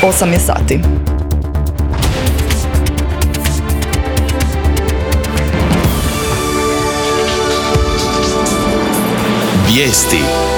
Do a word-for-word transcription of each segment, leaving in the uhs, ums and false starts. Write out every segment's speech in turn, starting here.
osam je sati. Vijesti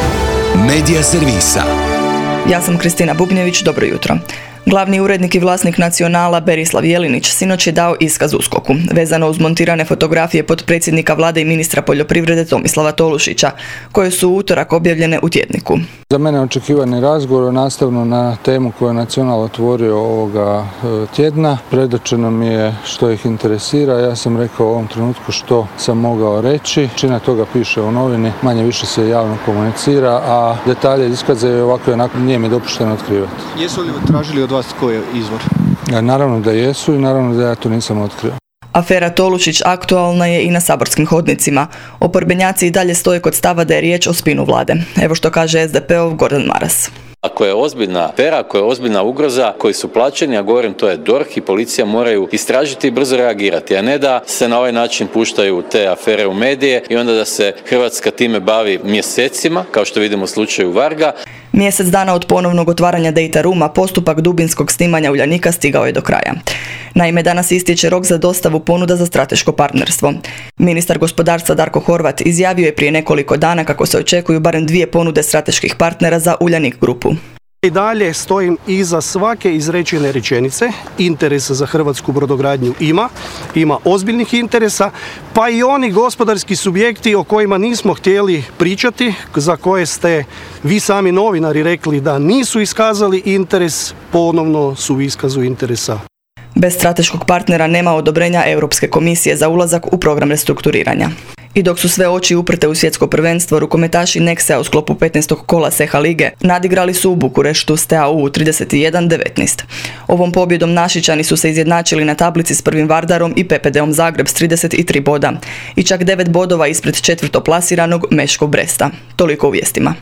Medija servisa. Ja sam Kristina Bubnjević, dobro jutro. Glavni urednik i vlasnik Nacionala Berislav Jelinić sinoć je dao iskaz USKOK-u vezano uz montirane fotografije potpredsjednika vlade i ministra poljoprivrede Tomislava Tolušića, koje su u utorak objavljene u tjedniku. Za mene je očekivani razgovor nastavno na temu koju je Nacional otvorio ovoga tjedna. Predočeno mi je što ih interesira. Ja sam rekao u ovom trenutku što sam mogao reći. Većina toga piše u novini, manje više se javno komunicira, a detalje iskaze je ovako i onako nije mi dopušteno otkrivati. Jesu li tražili od vas koji je izvor? Naravno da jesu i naravno da ja to nisam otkrio. Afera Tolušić aktualna je i na saborskim hodnicima. Oporbenjaci i dalje stoje kod stava da je riječ o spinu vlade. Evo što kaže es de pe-ov Gordan Maras. Ako je ozbiljna afera, ako je ozbiljna ugroza, koji su plaćeni, a govorim to je D O R H i policija moraju istražiti i brzo reagirati, a ne da se na ovaj način puštaju te afere u medije i onda da se Hrvatska time bavi mjesecima, kao što vidimo u slučaju Varga. Mjesec dana od ponovnog otvaranja Data Rooma postupak dubinskog snimanja Uljanika stigao je do kraja. Naime, danas istječe rok za dostavu ponuda za strateško partnerstvo. Ministar gospodarstva Darko Horvat izjavio je prije nekoliko dana kako se očekuju barem dvije ponude strateških partnera za Uljanik grupu. I dalje stojim iza svake izrečene rečenice. Interesa za hrvatsku brodogradnju ima, ima ozbiljnih interesa, pa i oni gospodarski subjekti o kojima nismo htjeli pričati, za koje ste vi sami novinari rekli da nisu iskazali interes, ponovno su u iskazu interesa. Bez strateškog partnera nema odobrenja Europske komisije za ulazak u program restrukturiranja. I dok su sve oči uprte u svjetsko prvenstvo, rukometaši Nexe u sklopu petnaestog kola Seha lige nadigrali su u Bukureštu s te a u trideset jedan devetnaest. Ovom pobjedom Našičani su se izjednačili na tablici s prvim Vardarom i pe pe de-om Zagreb s trideset tri boda i čak devet bodova ispred četvrtoplasiranog Meškov Bresta. Toliko u vijestima.